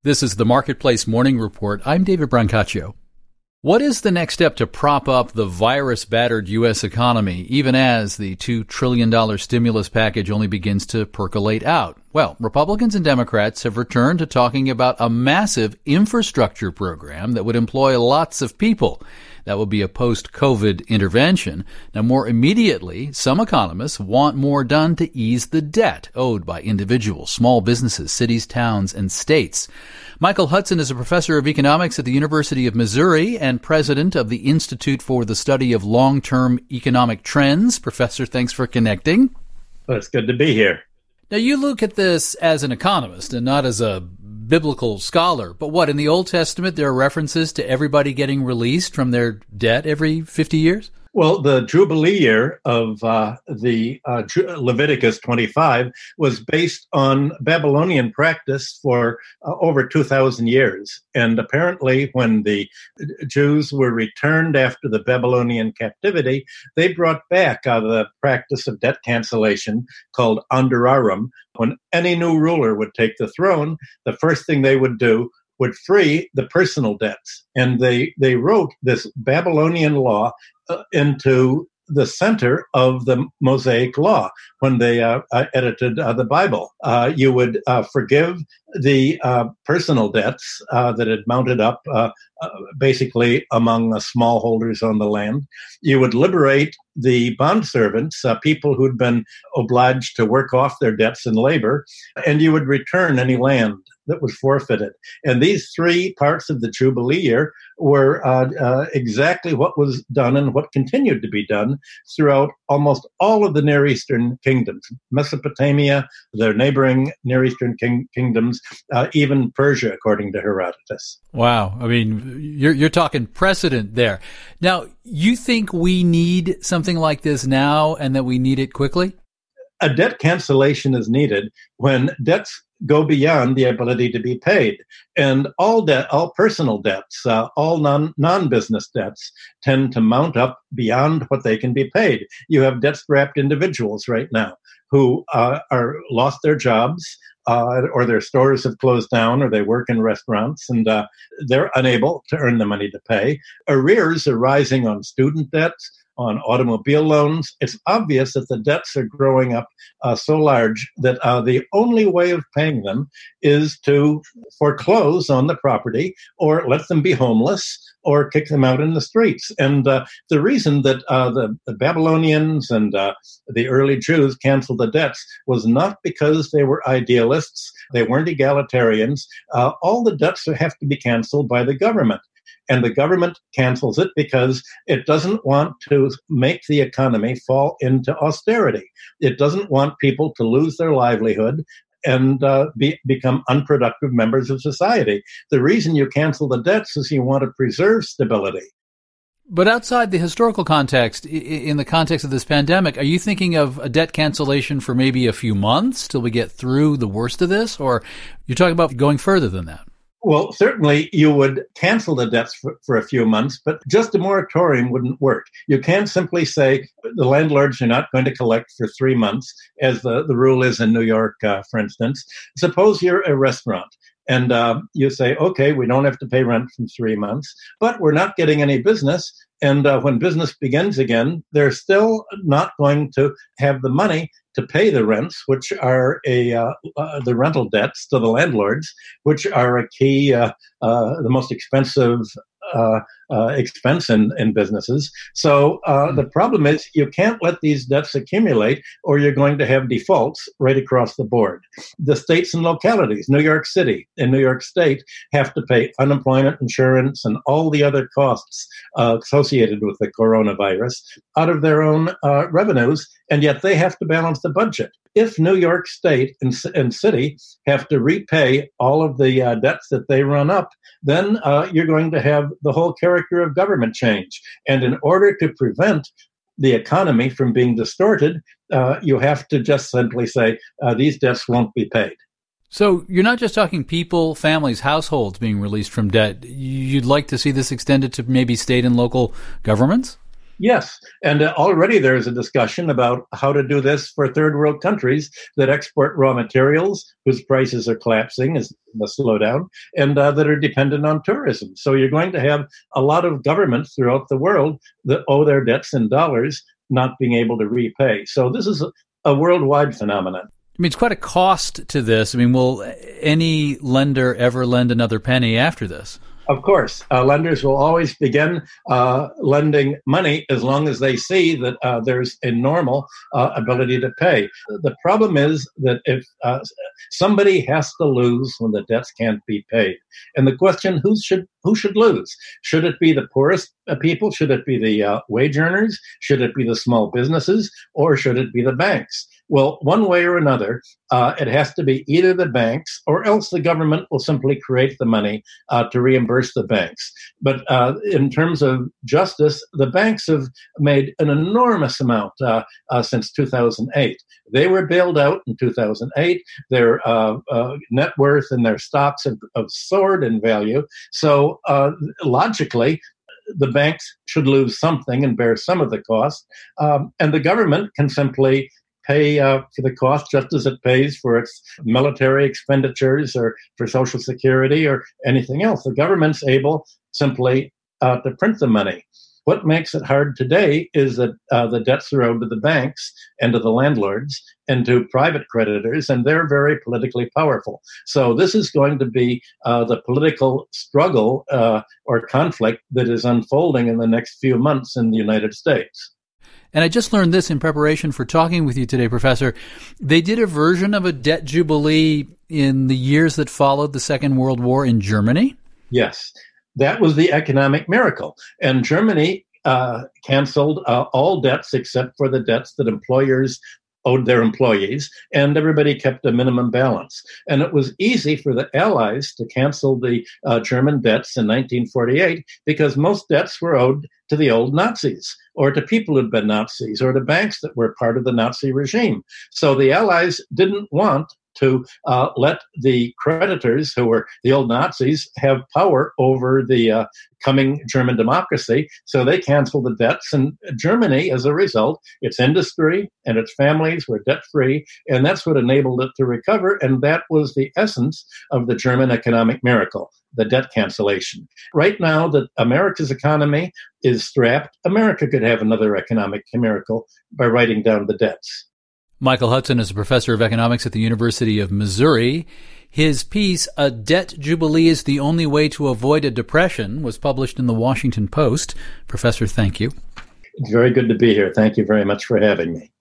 This is the Marketplace Morning Report. I'm David Brancaccio. What is the next step to prop up the virus-battered U.S. economy, even as the $2 trillion stimulus package only begins to percolate out? Well, Republicans and Democrats have returned to talking about a massive infrastructure program that would employ lots of people. That would be a post-COVID intervention. Now, more immediately, some economists want more done to ease the debt owed by individuals, small businesses, cities, towns, and states. Michael Hudson is a professor of economics at the University of Missouri and president of the Institute for the Study of Long-Term Economic Trends. Professor, thanks for connecting. Well, it's good to be here. Now, you look at this as an economist and not as a biblical scholar, but what, in the Old Testament, there are references to everybody getting released from their debt every 50 years? Well, the Jubilee year of Leviticus 25 was based on Babylonian practice for over 2,000 years. And apparently, when the Jews were returned after the Babylonian captivity, they brought back the practice of debt cancellation called Andurarum. When any new ruler would take the throne, the first thing they would do would free the personal debts. And they wrote this Babylonian law into the center of the Mosaic Law when they edited the Bible. You would forgive the personal debts that had mounted up basically among smallholders on the land. You would liberate the bondservants, people who'd been obliged to work off their debts in labor, and you would return any land that was forfeited. And these three parts of the Jubilee year were exactly what was done and what continued to be done throughout almost all of the Near Eastern kingdoms. Mesopotamia, their neighboring Near Eastern kingdoms, even Persia, according to Herodotus. Wow. I mean, you're talking precedent there. Now, you think we need something like this now and that we need it quickly? A debt cancellation is needed when debts go beyond the ability to be paid. And all personal debts, all non-business debts tend to mount up beyond what they can be paid. You have debt-strapped individuals right now who are lost their jobs, or their stores have closed down, or they work in restaurants, and they're unable to earn the money to pay. Arrears are rising on student debts, on automobile loans. It's obvious that the debts are growing up so large that the only way of paying them is to foreclose on the property or let them be homeless or kick them out in the streets. And the reason that the Babylonians and the early Jews canceled the debts was not because they were idealists. They weren't egalitarians. All the debts have to be canceled by the government. And the government cancels it because it doesn't want to make the economy fall into austerity. It doesn't want people to lose their livelihood and become unproductive members of society. The reason you cancel the debts is you want to preserve stability. But outside the historical context, in the context of this pandemic, are you thinking of a debt cancellation for maybe a few months till we get through the worst of this? Or you're talking about going further than that? Well, certainly you would cancel the debts for a few months, but just a moratorium wouldn't work. You can't simply say the landlords are not going to collect for 3 months, as the rule is in New York, for instance. Suppose you're a restaurant and you say, okay, we don't have to pay rent for 3 months, but we're not getting any business. And when business begins again, they're still not going to have the money to pay the rents, which are the rental debts to the landlords, which are a key, the most expensive expense in businesses. So the problem is you can't let these debts accumulate or you're going to have defaults right across the board. The states and localities, New York City and New York State, have to pay unemployment insurance and all the other costs associated with the coronavirus out of their own revenues, and yet they have to balance the budget. If New York State and City have to repay all of the debts that they run up, then you're going to have the whole character of government change. And in order to prevent the economy from being distorted, you have to just simply say these debts won't be paid. So you're not just talking people, families, households being released from debt. You'd like to see this extended to maybe state and local governments? Yes, and already there is a discussion about how to do this for third world countries that export raw materials whose prices are collapsing as the slowdown and that are dependent on tourism. So you're going to have a lot of governments throughout the world that owe their debts in dollars not being able to repay. So this is a worldwide phenomenon. I mean, it's quite a cost to this. I mean, will any lender ever lend another penny after this? Of course, lenders will always begin lending money as long as they see that there's a normal ability to pay. The problem is that if somebody has to lose when the debts can't be paid, and the question, who should lose? Should it be the poorest people? Should it be the wage earners? Should it be the small businesses? Or should it be the banks? Well, one way or another, it has to be either the banks or else the government will simply create the money to reimburse the banks. But in terms of justice, the banks have made an enormous amount since 2008. They were bailed out in 2008. Their net worth and their stocks have soared in value. So logically, the banks should lose something and bear some of the cost. And the government can simply pay for the cost just as it pays for its military expenditures or for Social Security or anything else. The government's able simply to print the money. What makes it hard today is that the debts are owed to the banks and to the landlords and to private creditors, and they're very politically powerful. So this is going to be the political struggle or conflict that is unfolding in the next few months in the United States. And I just learned this in preparation for talking with you today, Professor. They did a version of a debt jubilee in the years that followed the Second World War in Germany? Yes, that was the economic miracle. And Germany canceled all debts except for the debts that employers owed their employees, and everybody kept a minimum balance. And it was easy for the Allies to cancel the German debts in 1948 because most debts were owed to the old Nazis or to people who'd been Nazis or to banks that were part of the Nazi regime. So the Allies didn't want to let the creditors, who were the old Nazis, have power over the coming German democracy. So they canceled the debts. And Germany, as a result, its industry and its families were debt-free. And that's what enabled it to recover. And that was the essence of the German economic miracle, the debt cancellation. Right now, that America's economy is strapped. America could have another economic miracle by writing down the debts. Michael Hudson is a professor of economics at the University of Missouri. His piece, A Debt Jubilee is the Only Way to Avoid a Depression, was published in the Washington Post. Professor, thank you. It's very good to be here. Thank you very much for having me.